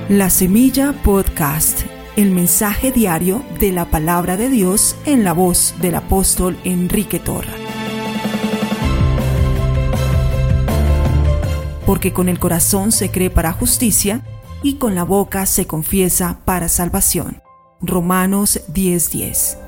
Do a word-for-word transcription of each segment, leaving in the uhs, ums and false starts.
La Semilla Podcast, el mensaje diario de la palabra de Dios en la voz del apóstol Enrique Torra. Porque con el corazón se cree para justicia y con la boca se confiesa para salvación. Romanos diez diez.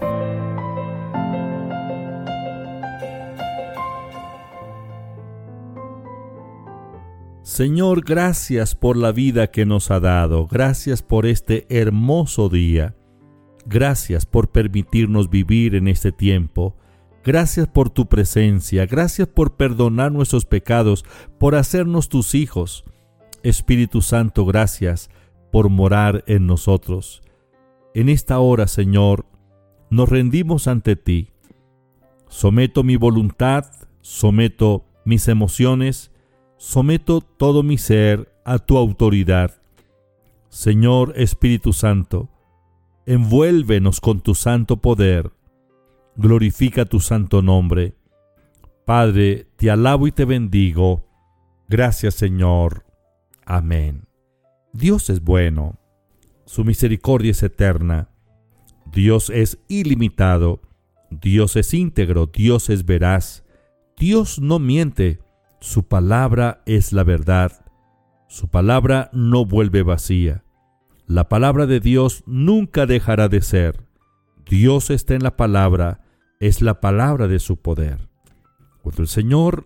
Señor, gracias por la vida que nos ha dado. Gracias por este hermoso día. Gracias por permitirnos vivir en este tiempo. Gracias por tu presencia. Gracias por perdonar nuestros pecados, por hacernos tus hijos. Espíritu Santo, gracias por morar en nosotros. En esta hora, Señor, nos rendimos ante ti. Someto mi voluntad, someto mis emociones, someto todo mi ser a tu autoridad. Señor Espíritu Santo, envuélvenos con tu santo poder. Glorifica tu santo nombre. Padre, te alabo y te bendigo. Gracias, Señor. Amén. Dios es bueno. Su misericordia es eterna. Dios es ilimitado. Dios es íntegro. Dios es veraz. Dios no miente. Su palabra es la verdad. Su palabra no vuelve vacía. La palabra de Dios nunca dejará de ser. Dios está en la palabra, es la palabra de su poder. Cuando el Señor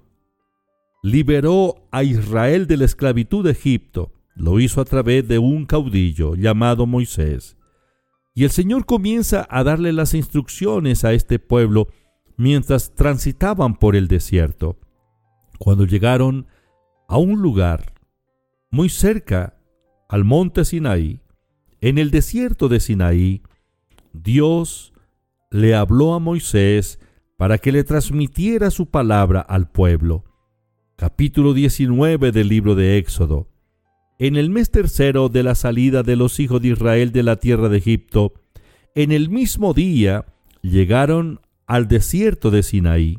liberó a Israel de la esclavitud de Egipto, lo hizo a través de un caudillo llamado Moisés. Y el Señor comienza a darle las instrucciones a este pueblo mientras transitaban por el desierto. Cuando llegaron a un lugar muy cerca al monte Sinaí, en el desierto de Sinaí, Dios le habló a Moisés para que le transmitiera su palabra al pueblo. Capítulo diecinueve del libro de Éxodo. En el mes tercero de la salida de los hijos de Israel de la tierra de Egipto, en el mismo día llegaron al desierto de Sinaí.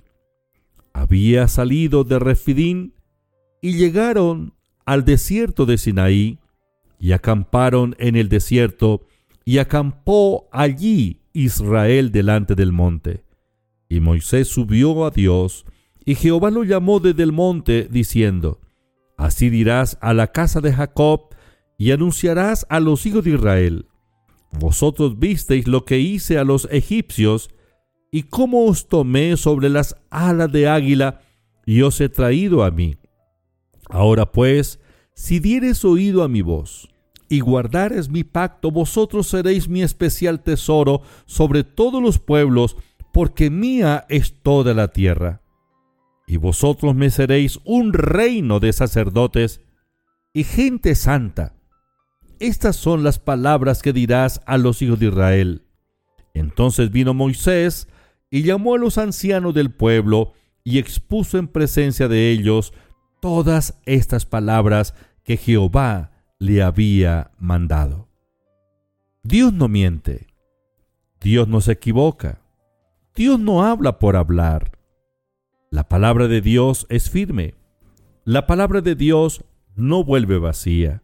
Había salido de Refidín y llegaron al desierto de Sinaí y acamparon en el desierto y acampó allí Israel delante del monte. Y Moisés subió a Dios y Jehová lo llamó desde el monte diciendo: Así dirás a la casa de Jacob y anunciarás a los hijos de Israel: Vosotros visteis lo que hice a los egipcios y cómo os tomé sobre las alas de águila y os he traído a mí. Ahora pues, si dieres oído a mi voz y guardares mi pacto, vosotros seréis mi especial tesoro sobre todos los pueblos, porque mía es toda la tierra. Y vosotros me seréis un reino de sacerdotes y gente santa. Estas son las palabras que dirás a los hijos de Israel. Entonces vino Moisés y llamó a los ancianos del pueblo y expuso en presencia de ellos todas estas palabras que Jehová le había mandado. Dios no miente. Dios no se equivoca. Dios no habla por hablar. La palabra de Dios es firme. La palabra de Dios no vuelve vacía.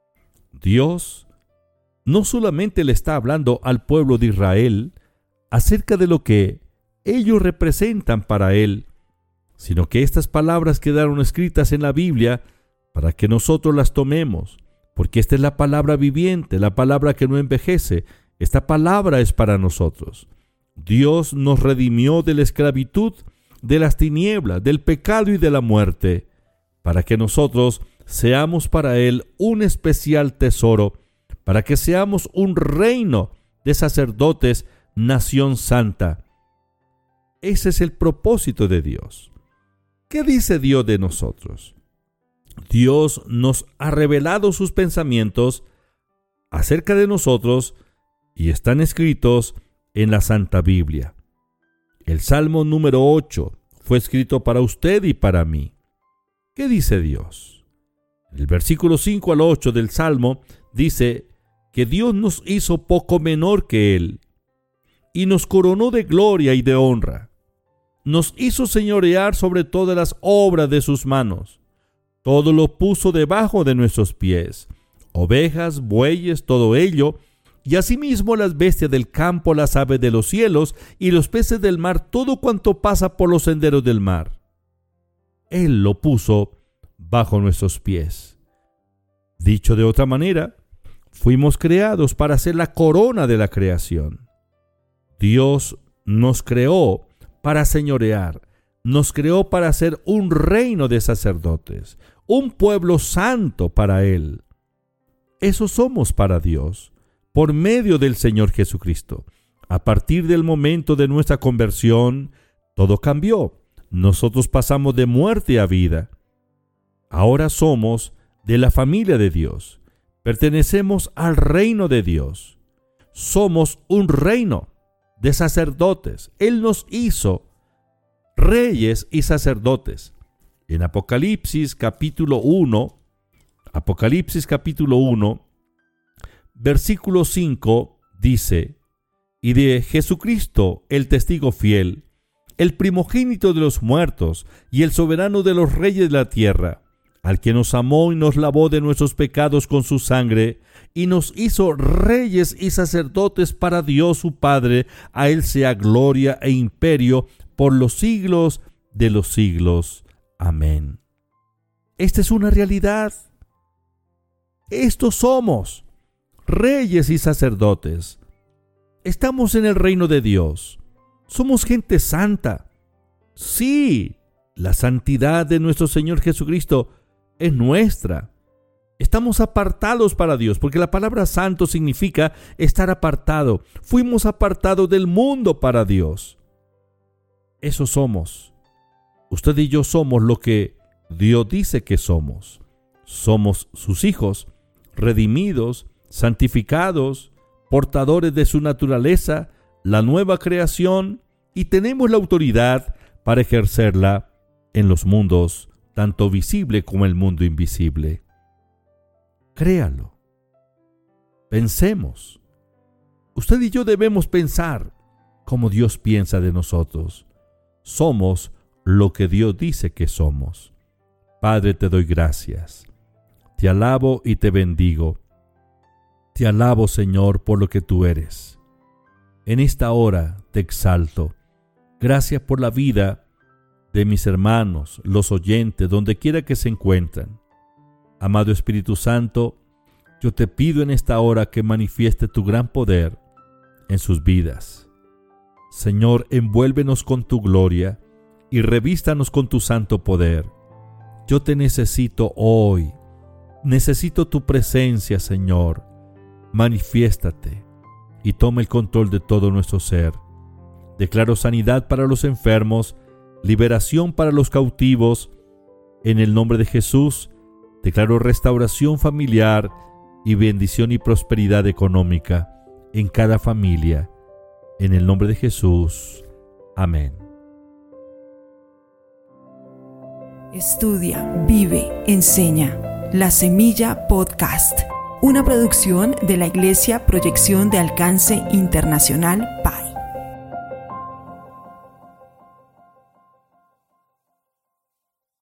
Dios no solamente le está hablando al pueblo de Israel acerca de lo que ellos representan para Él, sino que estas palabras quedaron escritas en la Biblia para que nosotros las tomemos, porque esta es la palabra viviente, la palabra que no envejece. Esta palabra es para nosotros. Dios nos redimió de la esclavitud, de las tinieblas, del pecado y de la muerte, para que nosotros seamos para Él un especial tesoro, para que seamos un reino de sacerdotes, nación santa. Ese es el propósito de Dios. ¿Qué dice Dios de nosotros? Dios nos ha revelado sus pensamientos acerca de nosotros y están escritos en la Santa Biblia. El Salmo número ocho fue escrito para usted y para mí. ¿Qué dice Dios? El versículo cinco al ocho del Salmo dice que Dios nos hizo poco menor que Él y nos coronó de gloria y de honra. Nos hizo señorear sobre todas las obras de sus manos. Todo lo puso debajo de nuestros pies. ovejas, bueyes, todo ello, y asimismo las bestias del campo, las aves de los cielos, y los peces del mar, todo cuanto pasa por los senderos del mar. Él lo puso bajo nuestros pies. Dicho de otra manera, fuimos creados para ser la corona de la creación. Dios nos creó para señorear, nos creó para ser un reino de sacerdotes, un pueblo santo para Él. Eso somos para Dios, por medio del Señor Jesucristo. A partir del momento de nuestra conversión, todo cambió. Nosotros pasamos de muerte a vida. Ahora somos de la familia de Dios. Pertenecemos al reino de Dios. Somos un reino de sacerdotes. Él nos hizo reyes y sacerdotes. En Apocalipsis capítulo uno, Apocalipsis capítulo uno, versículo cinco dice: y de Jesucristo, el testigo fiel, el primogénito de los muertos y el soberano de los reyes de la tierra, al que nos amó y nos lavó de nuestros pecados con su sangre, y nos hizo reyes y sacerdotes para Dios su Padre. A Él sea gloria e imperio por los siglos de los siglos. Amén. Esta es una realidad. Estos somos reyes y sacerdotes. Estamos en el reino de Dios. Somos gente santa. Sí, la santidad de nuestro Señor Jesucristo es nuestra. Estamos apartados para Dios, porque la palabra santo significa estar apartado. Fuimos apartados del mundo para Dios. Eso somos. Usted y yo somos lo que Dios dice que somos. Somos sus hijos, redimidos, santificados, portadores de su naturaleza, la nueva creación, y tenemos la autoridad para ejercerla en los mundos, tanto visible como el mundo invisible. Créalo. Pensemos. Usted y yo debemos pensar como Dios piensa de nosotros. Somos lo que Dios dice que somos. Padre, te doy gracias. Te alabo y te bendigo. Te alabo, Señor, por lo que tú eres. En esta hora te exalto. Gracias por la vida de mis hermanos, los oyentes, donde quiera que se encuentran. Amado Espíritu Santo, yo te pido en esta hora que manifieste tu gran poder en sus vidas. Señor, envuélvenos con tu gloria y revístanos con tu santo poder. Yo te necesito hoy. Necesito tu presencia, Señor. Manifiéstate y toma el control de todo nuestro ser. Declaro sanidad para los enfermos, liberación para los cautivos. En el nombre de Jesús, declaro restauración familiar y bendición y prosperidad económica en cada familia. En el nombre de Jesús. Amén. Estudia, vive, enseña. La Semilla Podcast, una producción de la Iglesia Proyección de Alcance Internacional P A I.